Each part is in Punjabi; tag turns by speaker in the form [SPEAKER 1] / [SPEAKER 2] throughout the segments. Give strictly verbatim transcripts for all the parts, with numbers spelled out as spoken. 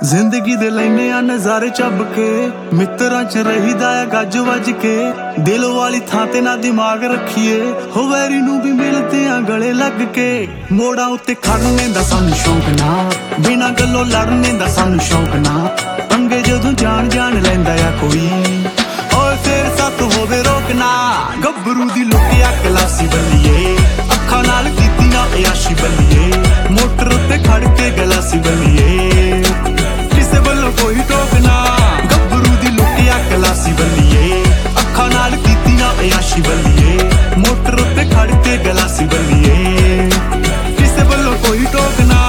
[SPEAKER 1] ਜ਼ਿੰਦਗੀ ਦੇ ਲੈਨੇ ਆ ਨਜ਼ਾਰੇ ਚੱਬ ਕੇ, ਮਿੱਤਰਾਂ ਚ ਰਹੀਦਾ ਆ ਗੱਜ ਵੱਜ ਕੇ। ਦਿਲ ਵਾਲੀ ਥਾਂ ਤੇ ਨਾ ਦਿਮਾਗ ਰੱਖੀਏ, ਹੋ ਵੈਰੀ ਨੂੰ ਵੀ ਮਿਲਦੇ ਆ ਗਲੇ ਲੱਗ ਕੇ। ਮੋੜਾਂ ਉੱਤੇ ਖੜਨੇ ਦਾ ਸਾਨੂੰ ਸ਼ੌਂਕ ਨਾ, ਬਿਨਾਂ ਗੱਲੋਂ ਲੜਨੇ ਦਾ ਸਾਨੂੰ ਸ਼ੌਂਕ ਨਾ। ਪੰਗੇ ਜਦੋਂ ਜਾਣ ਜਾਣ ਲੈਂਦਾ ਆ ਕੋਈ, ਓਏ ਫੇਰ ਸੱਤ ਹੋਵੇ ਰੋਕਣਾ। ਗੱਭਰੂ ਦੀ ਲੁੱਟਿਆ ਕਲਾਸੀ ਬੱਲੀਏ, ਅੱਖਾਂ ਨਾਲ ਕੀਤੀ ਨਾ ਇਆਸ਼ੀ ਬੱਲੀਏ। ਮੋਟਰ ਉੱਤੇ ਖੜ ਕੇ ਗਲਾਸੀ ਬੱਲੀਏ, ਕਿਸੇ ਵੱਲੋਂ ਕੋਈ ਟੋਕ ਨਾ। ਗੱਭਰੂ ਦੀ ਲੁੱਟਿਆ ਕਲਾਸੀ ਬੱਲੀਏ, ਅੱਖਾਂ ਨਾਲ ਕੀਤੀ ਨਾ ਇਆਸ਼ੀ ਬੱਲੀਏ। ਮੋਟਰ ਉੱਤੇ ਖੜ ਕੇ ਗਲਾਸੀ ਬੱਲੀਏ, ਕਿਸੇ ਵੱਲੋਂ ਕੋਈ ਟੋਕ ਨਾ।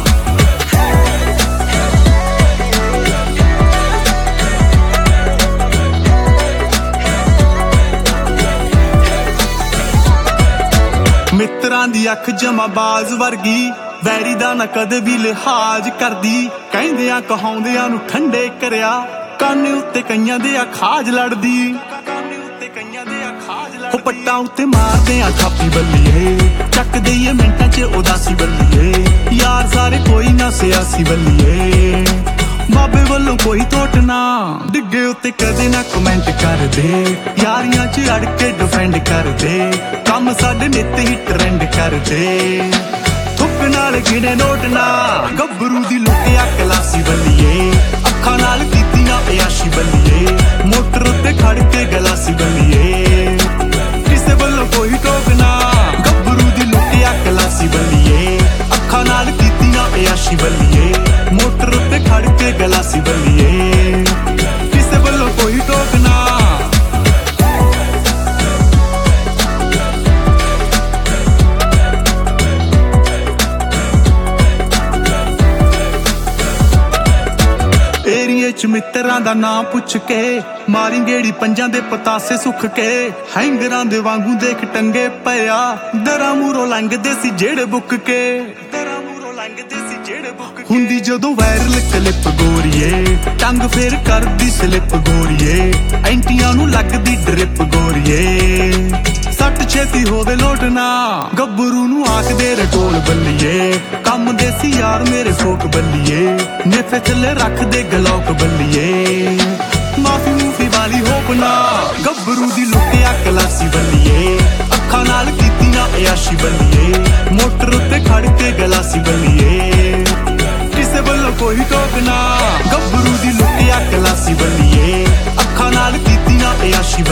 [SPEAKER 1] ਮਿੱਤਰਾਂ ਦੀ ਅੱਖ ਜਮਾ ਬਾਜ਼ ਵਰਗੀ, ਵੈਰੀ ਦਾ ਨਾ ਕਦੇ ਵੀ ਲਿਹਾਜ਼ ਕਰਦੀ। ਕਹਿੰਦਿਆਂ ਕਹਾਉਂਦਿਆਂ ਨੂੰ ਠੰਡੇ ਕਰਿਆ, ਕੰਨ ਉੱਤੇ ਕਈਆਂ ਦੇ ਆ ਖਾਜ ਲੜਦੀ। ਉਹ ਪੱਟਾਂ ਉੱਤੇ ਮਾਰਦੇ ਆ ਥਾਪੀ ਬੱਲੀਏ, ਚੱਕ ਦਈਏ ਮਿੰਟਾਂ ਚ ਉਦਾਸੀ ਬੱਲੀਏ। ਯਾਰ ਸਾਰੇ ਕੋਈ ਨਾ ਸਿਆਸੀ ਬੱਲੀਏ, ਬਾਬੇ ਵੱਲੋਂ ਕੋਈ ਟੋਟ ਨਾ। ਡਿੱਗੇ ਉੱਤੇ ਕਦੇ ਨਾ ਕਮੈਂਟ ਕਰਦੇ, ਯਾਰੀਆਂ ਚ ਅੜ ਕੇ ਡਿਫੈਂਡ ਕਰਦੇ। ਕੰਮ ਸਾਡੇ ਨਿੱਤ ਹੀ ਟਰੈਂਡ ਕਰਦੇ, ਥੁੱਕ ਨਾਲ ਗਿਣੇ ਨੋਟ ਨਾ। ਗੱਭਰੂ ਦੀ ਲੁੱਟਿਆ ਕਲਾਸੀ ਬੱਲੀਏ, ਅੱਖਾਂ ਨਾਲ ਕੀਤੀ ਨਾ ਇਆਸ਼ੀ ਬੱਲੀਏ। ਮੋਟਰ ਉੱਤੇ ਖੜ ਕੇ ਗਲਾਸੀ ਬੱਲੀਏ, ਕਿਸੇ ਵੱਲੋਂ ਕੋਈ ਟੋਕ ਨਾ। ਗੱਭਰੂ ਦੀ ਲੁੱਟਿਆ ਕਲਾਸੀ ਬੱਲੀਏ, ਅੱਖਾਂ ਨਾਲ ਕੀਤੀ ਨਾ ਇਆਸ਼ੀ ਬੱਲੀਏ। ਮੋਟਰ ਉੱਤੇ ਖੜ ਕੇ ਗਲਾਸੀ ਬੱਲੀਏ, ਕਿਸੇ ਵੱਲੋਂ ਕੋਈ ਟੋਕ ਨਾ। ਏਰੀਏ ਚ ਮਿੱਤਰਾਂ ਦਾ ਨਾਂ ਪੁੱਛ ਕੇ, ਮਾਰੀ ਗੇੜੀ ਪੰਜਾਂ ਦੇ ਪਤਾਸੇ ਸੁੱਖ ਕੇ। ਹੈਂਗਰਾਂ ਦੇ ਵਾਂਗੂ ਦੇਖ ਟੰਗੇ ਪਿਆ, ਦਰਾਂ ਮੂਰੋਂ ਲੰਘਦੇ ਸੀ ਜਿਹੜੇ ਬੁੱਕ ਕੇ। ਦਰਾਂ ਮੂਰੋਂ ਲੰਘਦੇ ਸੀ ਜਿਹੜੇ ਬੁੱਕ ਕੇ। ਹੁੰਦੀ ਜਦੋਂ ਵਾਇਰਲ ਕਲਿੱਪ ਗੋਰੀਏ, ਟੰਗ ਫੇਰ ਕਰਦੀ ਸਲਿੱਪ ਗੋਰੀਏ। ਐਂਟੀਆਂ ਨੂੰ ਲੱਗਦੀ ਡਰਿਪ ਗੋਰੀਏ, ਸੱਟ ਛੇਤੀ ਹੋਵੇ ਲੋਟ ਨਾ। ਗੱਭਰੂ ਨੂੰ ਆਖਦੇ ਰਟੋਲ ਬੱਲੀਏ, ਕੰਮ ਦੇ ਸੀ ਯਾਰ ਮੇਰੇ ਫੋਕ ਬੱਲੀਏ। ਨੇਫੇ ਥੱਲੇ ਰੱਖਦੇ ਗਲੌਕ ਬੱਲੀਏ, ਮਾਫੀ ਮੂਫੀ ਵਾਲੀ ਹੋਪ ਨਾ। ਗੱਭਰੂ ਦੀ ਲੁੱਟਿਆ ਕਲਾਸੀ ਬੱਲੀਏ, ਅੱਖਾਂ ਨਾਲ ਕੀਤੀ ਨਾ ਇਆਸ਼ੀ ਬੱਲੀਏ। ਮੋਟਰ ਉੱਤੇ ਖੜ ਕੇ ਗਲਾਸੀ ਬੱਲੀਏ, ਕਿਸੇ ਵੱਲੋਂ ਕੋਈ ਟੋਕ ਨਾ। ਗੱਭਰੂ ਦੀ ਲੁੱਟਿਆ ਕਲਾਸੀ ਬੱਲੀਏ, ਅੱਖਾਂ ਨਾਲ ਕੀਤੀ ਨਾ ਇਆਸ਼ੀ